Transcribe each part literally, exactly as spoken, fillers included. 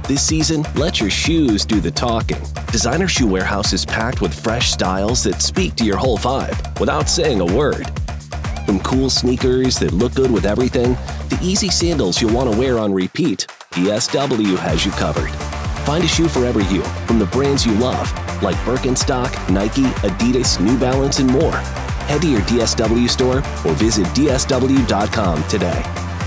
This season, let your shoes do the talking. Designer Shoe Warehouse is packed with fresh styles that speak to your whole vibe without saying a word. From cool sneakers that look good with everything, to easy sandals you'll want to wear on repeat, D S W has you covered. Find a shoe for every you from the brands you love, like Birkenstock, Nike, Adidas, New Balance, and more. Head to your D S W store or visit D S W dot com today.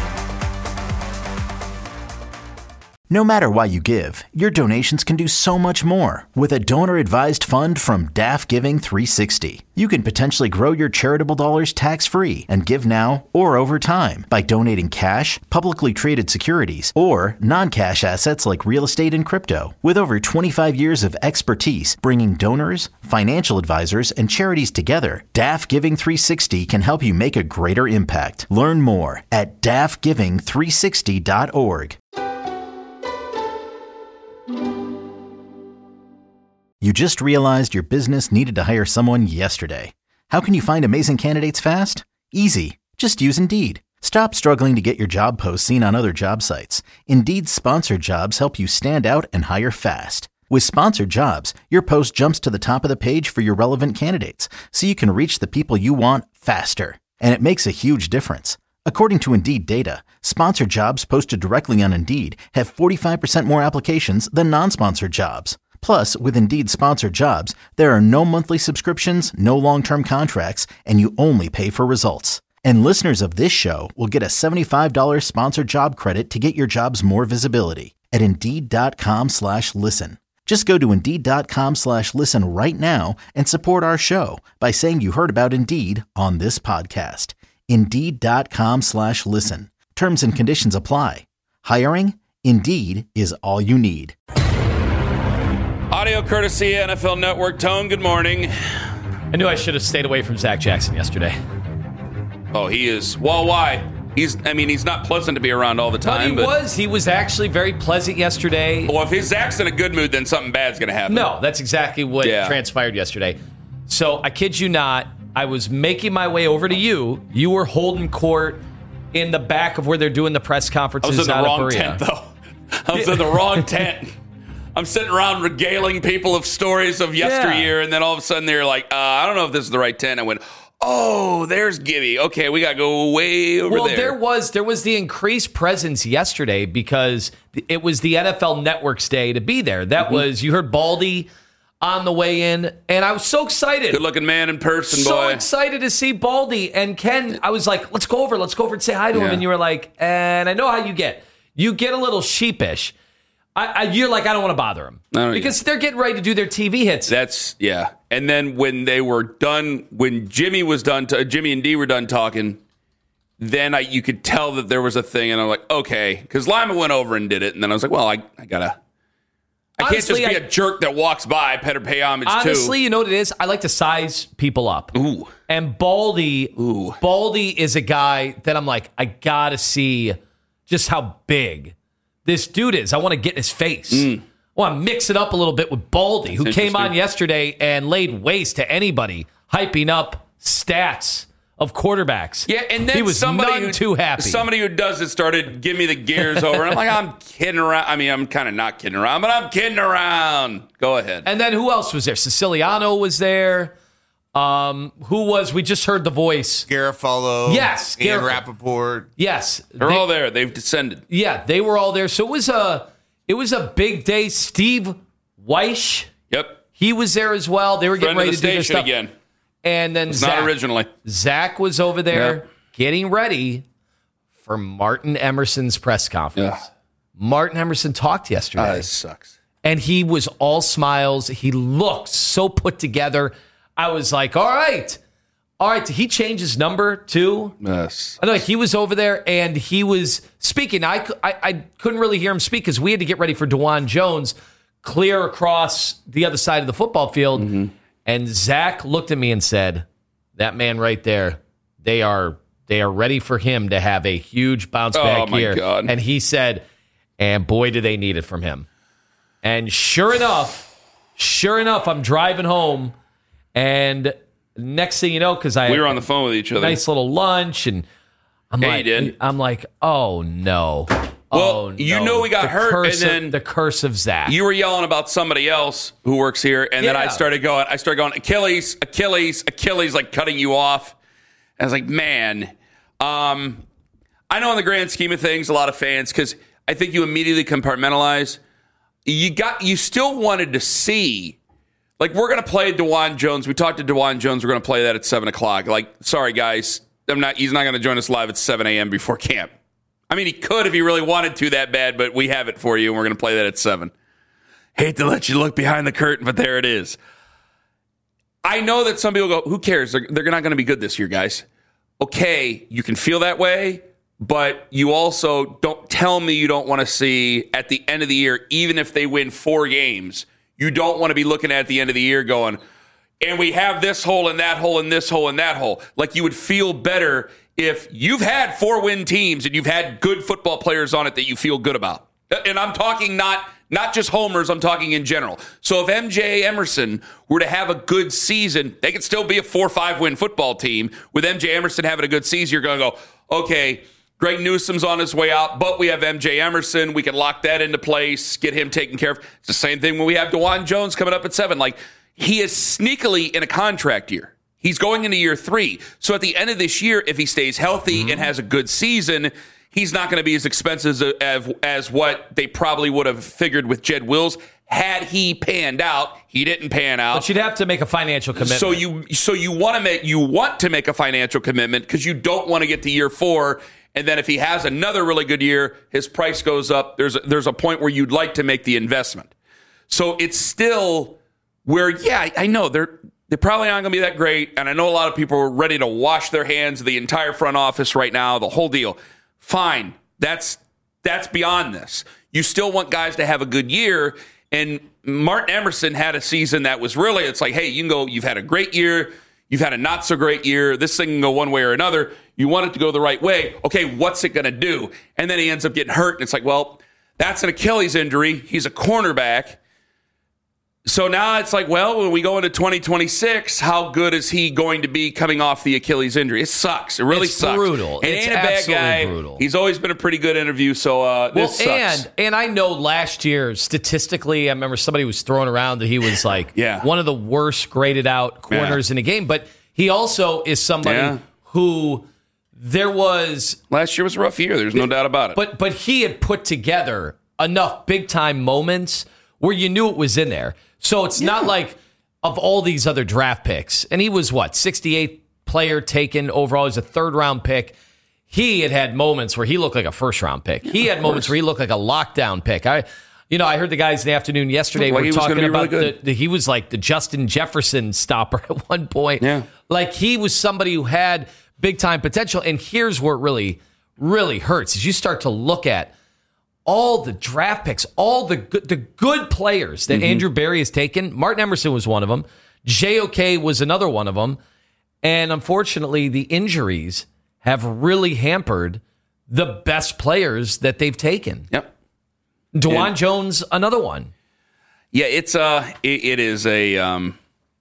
No matter why you give, your donations can do so much more. With a donor-advised fund from D A F Giving three sixty, you can potentially grow your charitable dollars tax-free and give now or over time by donating cash, publicly traded securities, or non-cash assets like real estate and crypto. With over twenty-five years of expertise bringing donors, financial advisors, and charities together, D A F Giving three sixty can help you make a greater impact. Learn more at D A F giving three sixty dot org. You just realized your business needed to hire someone yesterday. How can you find amazing candidates fast? Easy. Just use Indeed. Stop struggling to get your job posts seen on other job sites. Indeed's sponsored jobs help you stand out and hire fast. With sponsored jobs, your post jumps to the top of the page for your relevant candidates, so you can reach the people you want faster. And it makes a huge difference. According to Indeed data, sponsored jobs posted directly on Indeed have forty-five percent more applications than non-sponsored jobs. Plus, with Indeed sponsored jobs, there are no monthly subscriptions, no long-term contracts, and you only pay for results. And listeners of this show will get a seventy-five dollars sponsored job credit to get your jobs more visibility at Indeed.com slash listen. Just go to Indeed.com slash listen right now and support our show by saying you heard about Indeed on this podcast. Indeed.com slash listen. Terms and conditions apply. Hiring? Indeed is all you need. Audio courtesy N F L Network. Tone, good morning. I knew I should have stayed away from Zach Jackson yesterday. Oh, he is. Well, why? He's. I mean, he's not pleasant to be around all the time. But he but, was. He was actually very pleasant yesterday. Well, if he's Zach's in a good mood, then something bad's going to happen. No, that's exactly what yeah. transpired yesterday. So, I kid you not, I was making my way over to you. You were holding court in the back of where they're doing the press conferences. I was in the out wrong of Berea. tent, though. I was in the wrong tent. I'm sitting around regaling people of stories of yesteryear, yeah. and then all of a sudden they're like, uh, I don't know if this is the right tent. I went, oh, there's Gibby. Okay, we got to go way over well, there. Well, there was, there was the increased presence yesterday because it was the N F L Network's day to be there. That mm-hmm. was, you heard Baldy on the way in, and I was so excited. Good-looking man in person, so boy. So excited to see Baldy. And Ken, I was like, let's go over, let's go over and say hi to yeah. him. And you were like, and I know how you get. You get a little sheepish. I, I, you're like, I don't want to bother them because they're getting ready to do their T V hits. That's yeah. And then when they were done, when Jimmy was done, to, Jimmy and Dee were done talking, then I you could tell that there was a thing, and I'm like, okay, because Lima went over and did it, and then I was like, well, I, I gotta, I honestly, can't just be I, a jerk that walks by. I better pay homage honestly, too. Honestly, you know what it is? I like to size people up. Ooh, and Baldy, ooh, Baldy is a guy that I'm like, I gotta see just how big this dude is. I want to get in his face. Mm. I want to mix it up a little bit with Baldy, who came on yesterday and laid waste to anybody, hyping up stats of quarterbacks. Yeah, and then he was somebody none who, too happy. Somebody who does it started giving me the gears over. And I'm like, I'm kidding around. I mean, I'm kind of not kidding around, but I'm kidding around. Go ahead. And then who else was there? Siciliano was there. Um, who was, we just heard the voice. Garofalo. Yes. Ian Rappaport. Yes. They're they, all there. They've descended. Yeah, they were all there. So it was a, it was a big day. Steve Weish. Yep. He was there as well. They were Friend getting ready of the to do their stuff. again. And then it's Zach, not originally. Zach was over there yep. getting ready for Martin Emerson's press conference. Yeah. Martin Emerson talked yesterday. Oh, this sucks. And he was all smiles. He looked so put together. I was like, all right. All right. Did he change his number too? Yes. I know he was over there and he was speaking. I, I, I couldn't really hear him speak because we had to get ready for DeJuan Jones clear across the other side of the football field. Mm-hmm. And Zach looked at me and said, that man right there, they are they are ready for him to have a huge bounce back oh, my here. God. And he said, and boy, do they need it from him. And sure enough, sure enough, I'm driving home. And next thing you know, because I we were on the phone with each other, nice little lunch, and I'm yeah, like, you did. I'm like, oh no, Well, oh, no. you know we got the hurt, and of, then the curse of Zach. You were yelling about somebody else who works here, and then Yeah. I started going. I started going Achilles, Achilles, Achilles, like cutting you off. And I was like, man, um, I know in the grand scheme of things, a lot of fans, because I think you immediately compartmentalize. You got, you still wanted to see, like, we're going to play DeJuan Jones. We talked to DeJuan Jones. We're going to play that at seven o'clock. Like, sorry, guys. I'm not, he's not going to join us live at seven a.m. before camp. I mean, he could if he really wanted to that bad, but we have it for you, and we're going to play that at seven. Hate to let you look behind the curtain, but there it is. I know that some people go, who cares? They're, they're not going to be good this year, guys. Okay, you can feel that way. But you also don't tell me you don't want to see at the end of the year, even if they win four games, you don't want to be looking at the end of the year going, and we have this hole and that hole and this hole and that hole. Like you would feel better if you've had four win teams and you've had good football players on it that you feel good about. And I'm talking not not just homers, I'm talking in general. So if M J Emerson were to have a good season, they could still be a four or five win football team. With M J Emerson having a good season, you're going to go, okay, Greg Newsom's on his way out, but we have M J Emerson. We can lock that into place, get him taken care of. It's the same thing when we have DeJuan Jones coming up at seven. Like, he is sneakily in a contract year. He's going into year three. So at the end of this year, if he stays healthy mm-hmm. and has a good season, he's not going to be as expensive as, as, as what they probably would have figured with Jed Wills. Had he panned out, he didn't pan out. But you'd have to make a financial commitment. So you, so you want to make you want to make a financial commitment because you don't want to get to year four. And then if he has another really good year, his price goes up. There's a, there's a point where you'd like to make the investment. So it's still where, yeah, I, I know they're they probably aren't going to be that great. And I know a lot of people are ready to wash their hands of the entire front office right now, the whole deal. Fine. That's that's beyond this. You still want guys to have a good year. And Martin Emerson had a season that was really, it's like, hey, you can go, you've had a great year. You've had a not so great year. This thing can go one way or another. You want it to go the right way. Okay, what's it going to do? And then he ends up getting hurt. And it's like, well, that's an Achilles injury. He's a cornerback. So now it's like, well, when we go into twenty twenty-six, how good is he going to be coming off the Achilles injury? It sucks. It really it's sucks. Brutal. And it's ain't a bad guy. Brutal. He's always been a pretty good interview. So uh, this well, sucks. And and I know last year statistically, I remember somebody was throwing around that he was like yeah. one of the worst graded out corners yeah. in the game. But he also is somebody yeah. who there was last year was a rough year. There's no doubt about it. But but he had put together enough big time moments where you knew it was in there. So it's yeah. not like of all these other draft picks. And he was, what, sixty-eighth player taken overall. He's a third-round pick. He had had moments where he looked like a first-round pick. Yeah, he had moments where he looked like a lockdown pick. I, you know, I heard the guys in the afternoon yesterday were like talking about really the, the, he was like the Justin Jefferson stopper at one point. Yeah. Like he was somebody who had big-time potential. And here's where it really, really hurts is you start to look at all the draft picks, all the good, the good players that mm-hmm. Andrew Berry has taken. Martin Emerson was one of them. J O K was another one of them. And unfortunately, the injuries have really hampered the best players that they've taken. Yep. DeJuan and, Jones, another one. Yeah, it's uh, it, it is a um,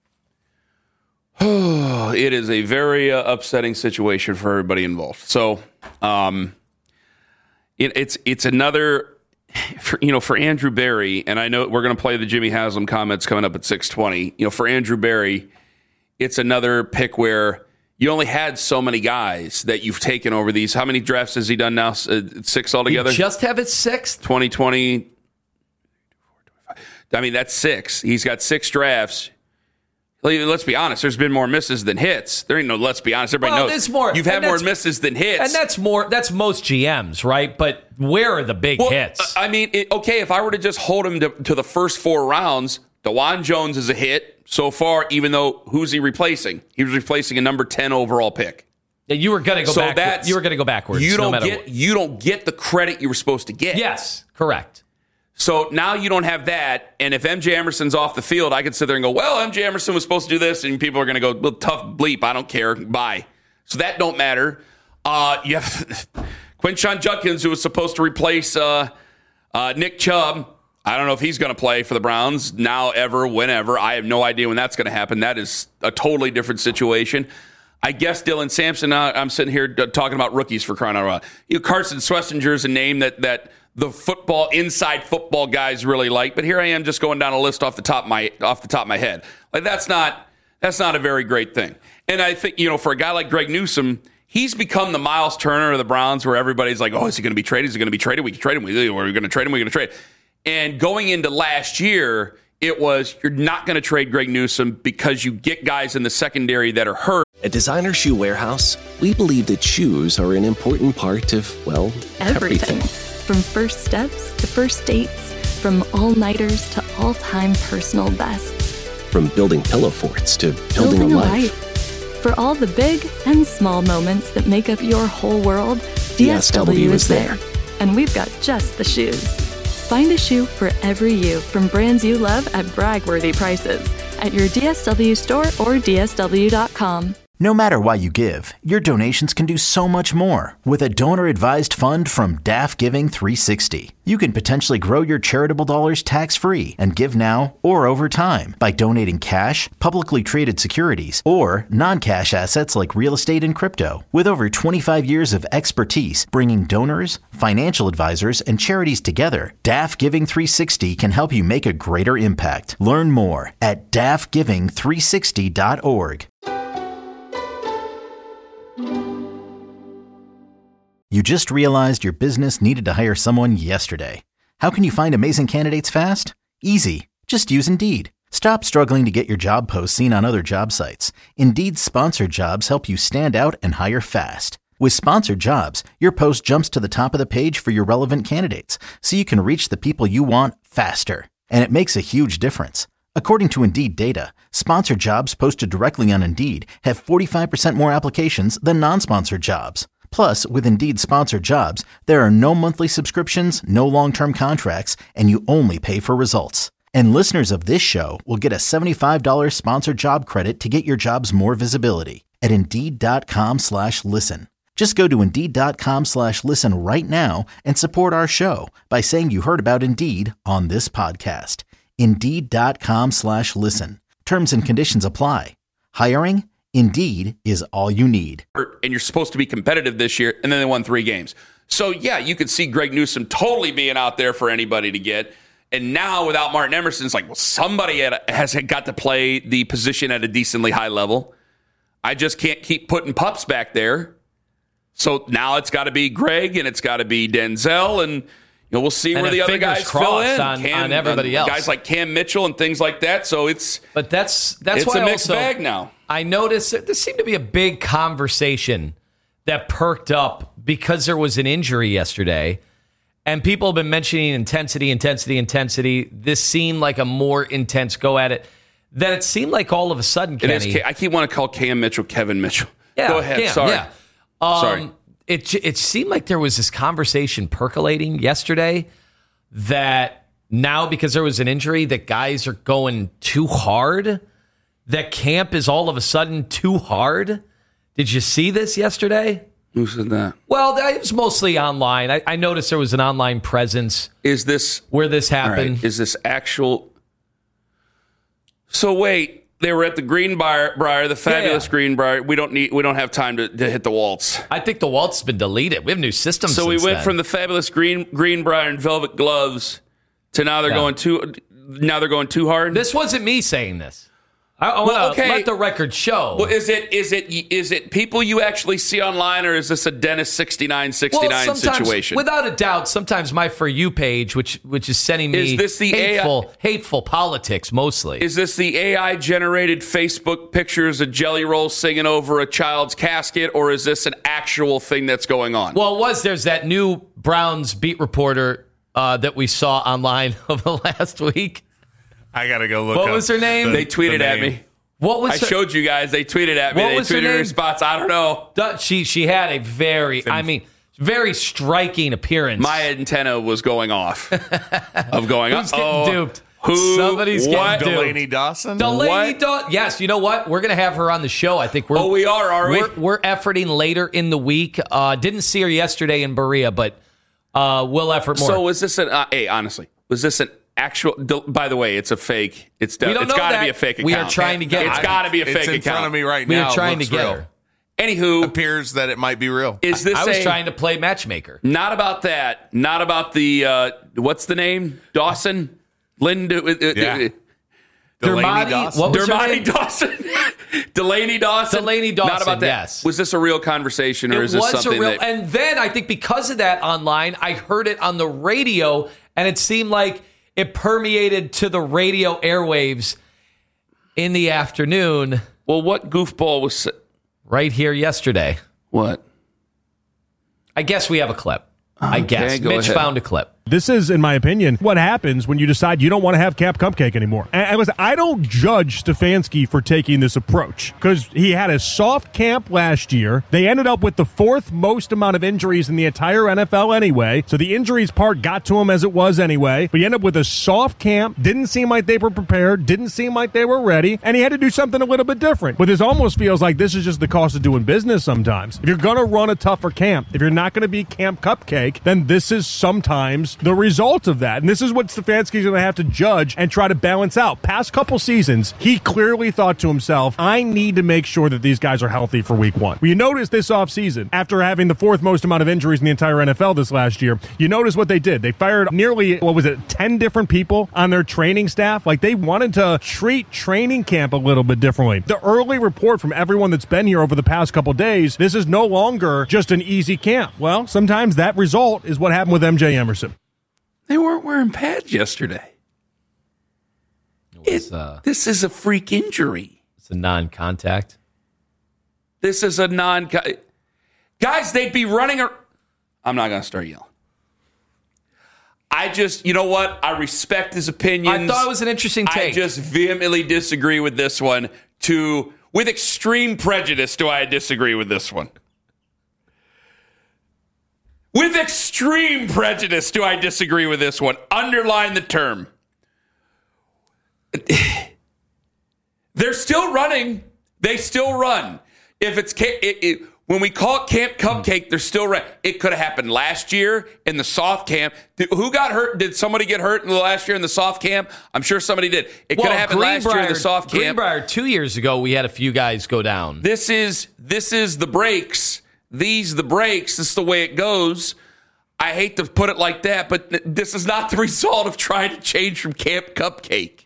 it is a very uh, upsetting situation for everybody involved. So, um. It, it's it's another, for, you know, for Andrew Berry, and I know we're going to play the Jimmy Haslam comments coming up at six twenty. You know, for Andrew Berry, it's another pick where you only had so many guys that you've taken over these. How many drafts has he done now? Uh, six altogether? He just have his sixth? twenty twenty. I mean, that's six. He's got six drafts. Let's be honest. There's been more misses than hits. There ain't no. Let's be honest. Everybody well, knows. There's more, You've had more misses than hits, and that's more. That's most G Ms, right? But where are the big well, hits? I mean, it, okay. If I were to just hold him to, to the first four rounds, DeJuan Jones is a hit so far. Even though who's he replacing? He was replacing a number ten overall pick. Yeah, you were going to go so back. That's, you were going to go backwards. You don't no get. What. You don't get the credit you were supposed to get. Yes, correct. So now you don't have that, and if M J Emerson's off the field, I could sit there and go, well, M J Emerson was supposed to do this, and people are going to go, well, tough bleep, I don't care, bye. So that don't matter. Uh, you have Quinshon Judkins, who was supposed to replace uh, uh, Nick Chubb. I don't know if he's going to play for the Browns now, ever, whenever. I have no idea when that's going to happen. That is a totally different situation. I guess Dylan Sampson, uh, I'm sitting here talking about rookies for crying out loud. You know, Carson Schwarzenegger is a name that that the football inside football guys really like. But here I am just going down a list off the top of my off the top of my head. Like that's not that's not a very great thing. And I think, you know, for a guy like Greg Newsome, he's become the Miles Turner of the Browns, where everybody's like, oh, is he going to be traded? Is he going to be traded? We can trade him. We're going to trade him. We're going to trade. And going into last year, it was, you're not going to trade Greg Newsome because you get guys in the secondary that are hurt. At Designer Shoe Warehouse, we believe that shoes are an important part of, well, everything. everything. From first steps to first dates, from all-nighters to all-time personal bests. From building pillow forts to building, Building a a life. life. For all the big and small moments that make up your whole world, D S W is there. And we've got just the shoes. Find a shoe for every you from brands you love at brag-worthy prices at your D S W store or D S W dot com. No matter why you give, your donations can do so much more. With a donor-advised fund from D A F Giving three sixty, you can potentially grow your charitable dollars tax-free and give now or over time by donating cash, publicly traded securities, or non-cash assets like real estate and crypto. With over twenty-five years of expertise bringing donors, financial advisors, and charities together, D A F Giving three sixty can help you make a greater impact. Learn more at D A F giving three sixty dot org. You just realized your business needed to hire someone yesterday. How can you find amazing candidates fast? Easy. Just use Indeed. Stop struggling to get your job posts seen on other job sites. Indeed's sponsored jobs help you stand out and hire fast. With sponsored jobs, your post jumps to the top of the page for your relevant candidates, so you can reach the people you want faster. And it makes a huge difference. According to Indeed data, sponsored jobs posted directly on Indeed have forty-five percent more applications than non-sponsored jobs. Plus, with Indeed sponsored jobs, there are no monthly subscriptions, no long-term contracts, and you only pay for results. And listeners of this show will get a seventy-five dollars sponsored job credit to get your jobs more visibility at Indeed.com slash listen. Just go to Indeed.com slash listen right now and support our show by saying you heard about Indeed on this podcast. Indeed.com slash listen. Terms and conditions apply. Hiring? Indeed is all you need. And you're supposed to be competitive this year, and then they won three games. So, yeah, you could see Greg Newsome totally being out there for anybody to get. And now without Martin Emerson, it's like, well, somebody at a, has got to play the position at a decently high level. I just can't keep putting pups back there. So now it's got to be Greg, and it's got to be Denzel, and you know, we'll see And where the other fingers guys fill in. crossed on- Cam, on everybody uh, else. Guys like Cam Mitchell and things like that. So it's But that's that's it's why a mixed also, bag now. I noticed that there seemed to be a big conversation that perked up because there was an injury yesterday, and people have been mentioning intensity, intensity, intensity. This seemed like a more intense go at it. Then it seemed like all of a sudden, It is. Kenny, Ca- I keep want to call Cam Mitchell Kevin Mitchell. yeah, Go ahead. Cam, Sorry. yeah. Um, Sorry. It j- it seemed like there was this conversation percolating yesterday that now because there was an injury that guys are going too hard. That camp is all of a sudden too hard. Did you see this yesterday? Who said that? Well, it was mostly online. I, I noticed there was an online presence Is this where this all right, happened. Is this actual? So wait, they were at the Greenbrier, Briar, the fabulous yeah. Greenbrier. We don't need. We don't have time to, to hit the waltz. I think the waltz has been deleted. We have new systems. So we since went then. from the fabulous Green Greenbrier and velvet gloves to now they're Yeah. going too. Now they're going too hard. This wasn't me saying this. I, I Well, want to okay. let the record show. Well, is it is it is it people you actually see online, or is this a Dennis sixty-nine sixty-nine Well, sometimes, situation? without a doubt, sometimes my For You page, which which is sending me Is this the A I hateful, hateful politics mostly. Is this the A I generated Facebook pictures of Jelly Roll singing over a child's casket, or is this an actual thing that's going on? well, it was there's that new Browns beat reporter uh, that we saw online over the last week. I gotta go look. What up was her name? the- they tweeted the at name. me. What was I her, showed you guys. They tweeted at me. What they was her tweeted her name? response. I don't know. Duh, She she had a very, I mean, very striking appearance. My antenna was going off. of going, Who's getting uh-oh. duped? Who? Somebody's getting what? duped. Delaney Dawson. Delaney What? Daw- Yes, you know what? We're going to have her on the show. I think we're. Oh, we are, are we? We're, we're efforting later in the week. Uh, didn't see her yesterday in Berea, but uh, we'll effort more. So was this an? Uh, hey, honestly, was this an actual? del- By the way, it's a fake. It's de- We don't it's know got to that. be a fake account. We are trying to get It's her. got to be a It's fake in account front of me right we now. are trying It to looks get real. her. Anywho, appears that it might be real. Is this I was a, trying to play matchmaker. Not about that. Not about the, uh, what's the name? Dawson? Linda? Uh, Yeah. Delaney Delaney Dawson. Dawson. What was her Dermani name? Dawson? Delaney Dawson? Delaney Dawson, Not about that. yes. Was this a real conversation or It is this was a something real, that... and then I think because of that online, I heard it on the radio, and it seemed like it permeated to the radio airwaves in the afternoon. Well, what goofball was... Right here yesterday. What? I guess we have a clip. I Okay, guess. go Mitch ahead. found a clip. This is, in my opinion, what happens when you decide you don't want to have Camp Cupcake anymore. And, and listen, I don't judge Stefanski for taking this approach because he had a soft camp last year. They ended up with the fourth most amount of injuries in the entire N F L anyway. So the injuries part got to him as it was anyway. But he ended up with a soft camp. Didn't seem like they were prepared. Didn't seem like they were ready. And he had to do something a little bit different. But this almost feels like this is just the cost of doing business sometimes. If you're going to run a tougher camp, if you're not going to be Camp Cupcake, then this is sometimes the result of that. And this is what Stefanski's going to have to judge and try to balance out. Past couple seasons, he clearly thought to himself, I need to make sure that these guys are healthy for week one. Well, you notice this offseason, after having the fourth most amount of injuries in the entire N F L this last year, you notice what they did. They fired nearly, what was it, ten different people on their training staff. Like, they wanted to treat training camp a little bit differently. The early report from everyone that's been here over the past couple days, this is no longer just an easy camp. Well, sometimes that result is what happened with M J Emerson. They weren't wearing pads yesterday. It was, It, uh, this is a freak injury. it's a non-contact. This is a non... Guys, they'd be running... A, I'm not going to start yelling. I just... You know what? I respect his opinions. I thought it was an interesting take. I just vehemently disagree with this one. To With extreme prejudice do I disagree with this one. With extreme prejudice do I disagree with this one. Underline the term. They're still running. They still run. If it's it, it, when we call it Camp Cupcake, they're still running. It could have happened last year in the soft camp. Did, who got hurt? Did somebody get hurt in the last year in the soft camp? I'm sure somebody did. It well, could have happened last year in the soft camp. Greenbrier, two years ago, we had a few guys go down. This is this is the breaks. These the breaks. This is the way it goes. I hate to put it like that, but this is not the result of trying to change from Camp Cupcake.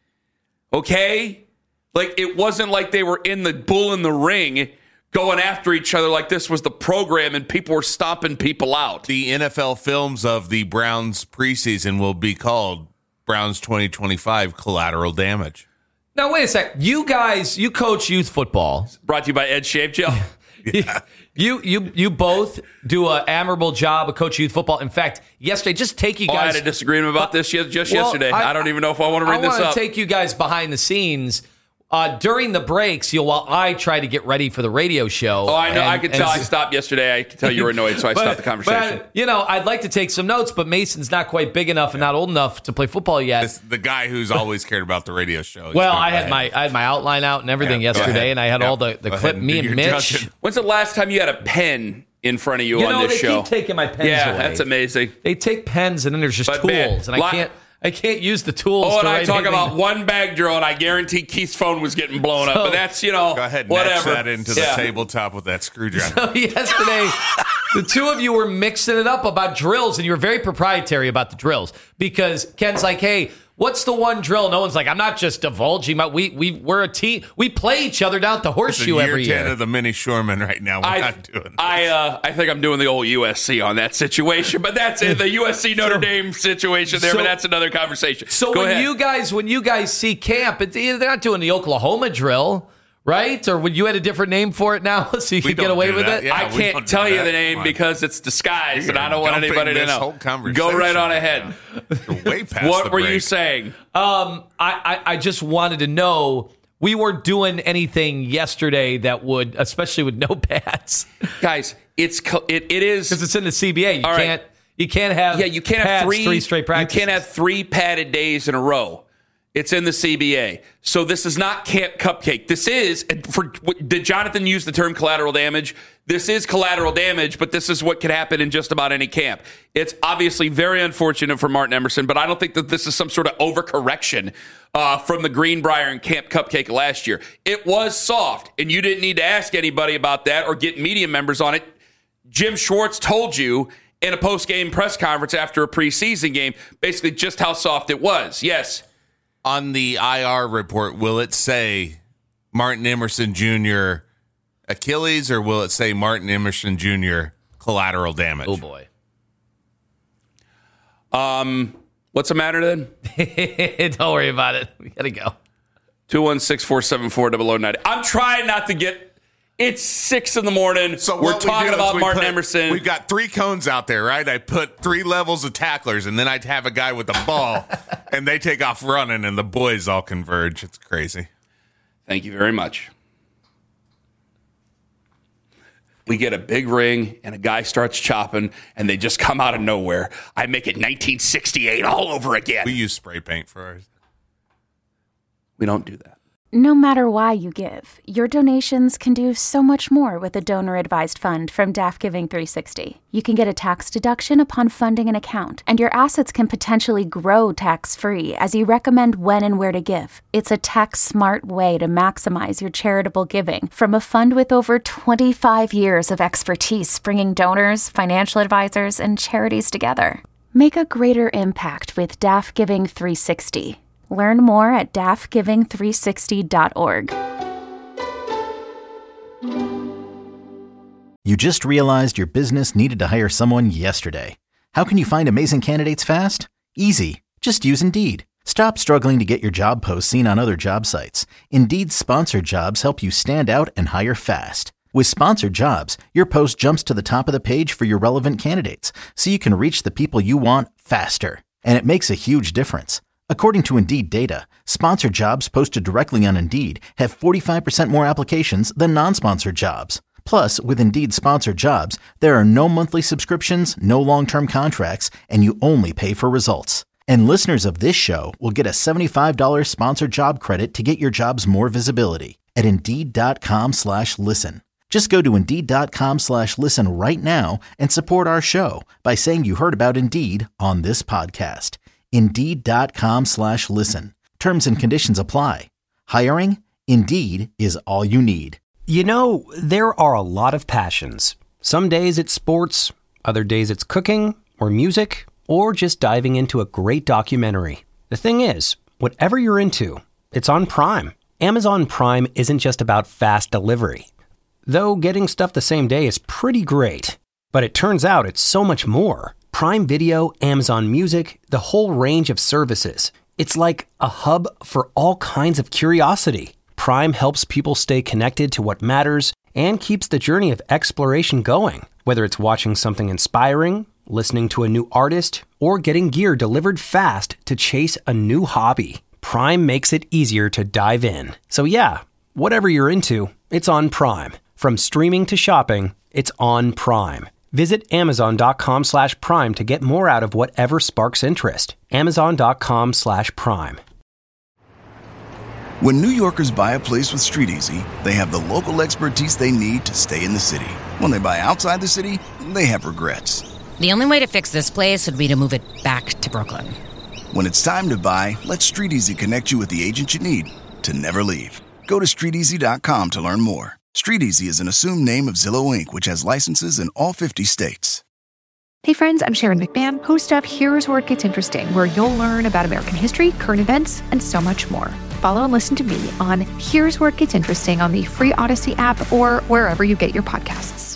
Okay? Like, it wasn't like they were in the bull in the ring going after each other like this was the program and people were stomping people out. The N F L films of the Browns preseason will be called Browns twenty twenty-five Collateral Damage. Now, wait a sec. You guys, you coach youth football. Brought to you by Ed Shape Gel. Yeah. You you you both do an admirable job of coaching youth football. In fact, yesterday, just take you Oh, I guys. had a disagreement about this just Well, yesterday. I, I don't even know if I want to bring I this want up. to take you guys behind the scenes. Uh, during the breaks, you know, while I try to get ready for the radio show. Oh, I know. and- I could and- tell. I stopped yesterday. I could tell you were annoyed, so I But- stopped the conversation. But, you know, I'd like to take some notes, but Mason's not quite big enough and not old enough to play football yet. This, the guy who's always cared about the radio show. He's Well, going I had ahead. my I had my outline out and everything Yeah, go yesterday, ahead. and I had Yeah, all the, the go clip. ahead and Me do and your Mitch. judging. When's the last time you had a pen in front of you, You on know, this they show? keep taking my pens yeah, away. that's amazing. They take pens, and then there's just But, tools, man, and I li- can't I can't use the tools. Oh, to and I write talk anything. about one bag drill, and I guarantee Keith's phone was getting blown up. So- But that's, you know, Go ahead and whatever. etch that into the Yeah. tabletop with that screwdriver. So yesterday, the two of you were mixing it up about drills, and you were very proprietary about the drills because Ken's like, "Hey, what's the one drill?" No one's like, "I'm not just divulging. My, we we we're a team. We play each other down at the It's horseshoe year every ten year." of the mini Shoreman right now. We're I, not doing I, uh, I think I'm doing the old U S C on that situation, but that's it. The U S C Notre So- Dame situation there, so- but that's another conversation. So Go when ahead. you guys when you guys see camp, it, they're not doing the Oklahoma drill, right? Or would you had a different name for it now, so you We could get don't away do with that. it? Yeah, I we can't don't tell do you that. the name Come on. because it's disguised, and You're I don't want dumping anybody to this know. whole Go right conversation. on ahead. You're way past What the were break. you saying? Um, I, I, I just wanted to know. We weren't doing anything yesterday that would, especially with no pads, Guys, it's co- it, it is because it's in the C B A. You All right. can't you can't have yeah, you can't have pads three three straight practices. You can't have three padded days in a row. It's in the C B A. So this is not Camp Cupcake. This is, for did Jonathan use the term collateral damage? This is collateral damage, but this is what could happen in just about any camp. It's obviously very unfortunate for Martin Emerson, but I don't think that this is some sort of overcorrection uh, from the Greenbrier and Camp Cupcake last year. It was soft, and you didn't need to ask anybody about that or get media members on it. Jim Schwartz told you in a post-game press conference after a preseason game basically just how soft it was. Yes. On the I R report, will it say Martin Emerson Junior Achilles, or will it say Martin Emerson Junior collateral damage? Oh, boy. Um, what's the matter then? Don't worry about it. We got to go. two one six, four seven four, zero zero nine. I'm trying not to get... It's six in the morning. So we're talking we about we Martin put, Emerson. We've got three cones out there, right? I put three levels of tacklers, and then I'd have a guy with a ball, and they take off running, and the boys all converge. It's crazy. Thank you very much. We get a big ring, and a guy starts chopping, and they just come out of nowhere. I make it nineteen sixty-eight all over again. We use spray paint for ours. We don't do that. No matter why you give, your donations can do so much more with a donor-advised fund from D A F Giving three sixty. You can get a tax deduction upon funding an account, and your assets can potentially grow tax-free as you recommend when and where to give. It's a tax-smart way to maximize your charitable giving from a fund with over twenty-five years of expertise bringing donors, financial advisors, and charities together. Make a greater impact with D A F Giving three sixty. Learn more at D A F giving three sixty dot org. You just realized your business needed to hire someone yesterday. How can you find amazing candidates fast? Easy. Just use Indeed. Stop struggling to get your job posts seen on other job sites. Indeed's sponsored jobs help you stand out and hire fast. With sponsored jobs, your post jumps to the top of the page for your relevant candidates, so you can reach the people you want faster. And it makes a huge difference. According to Indeed data, sponsored jobs posted directly on Indeed have forty-five percent more applications than non-sponsored jobs. Plus, with Indeed sponsored jobs, there are no monthly subscriptions, no long-term contracts, and you only pay for results. And listeners of this show will get a seventy-five dollars sponsored job credit to get your jobs more visibility at Indeed.com slash listen. Just go to Indeed.com slash listen right now and support our show by saying you heard about Indeed on this podcast. Indeed.com slash listen. Terms and conditions apply. Hiring? Indeed is all you need. You know, there are a lot of passions. Some days it's sports, other days it's cooking or music, or just diving into a great documentary. The thing is, whatever you're into, it's on Prime. Amazon Prime isn't just about fast delivery. Though getting stuff the same day is pretty great. But it turns out it's so much more. Prime Video, Amazon Music, the whole range of services. It's like a hub for all kinds of curiosity. Prime helps people stay connected to what matters and keeps the journey of exploration going. Whether it's watching something inspiring, listening to a new artist, or getting gear delivered fast to chase a new hobby, Prime makes it easier to dive in. So yeah, whatever you're into, it's on Prime. From streaming to shopping, it's on Prime. Visit Amazon.com slash Prime to get more out of whatever sparks interest. Amazon.com slash Prime. When New Yorkers buy a place with Street Easy, they have the local expertise they need to stay in the city. When they buy outside the city, they have regrets. The only way to fix this place would be to move it back to Brooklyn. When it's time to buy, let Street Easy connect you with the agent you need to never leave. Go to street easy dot com to learn more. Street Easy is an assumed name of Zillow Incorporated, which has licenses in all fifty states. Hey friends, I'm Sharon McMahon, host of Here's Where It Gets Interesting, where you'll learn about American history, current events, and so much more. Follow and listen to me on Here's Where It Gets Interesting on the free Odyssey app or wherever you get your podcasts.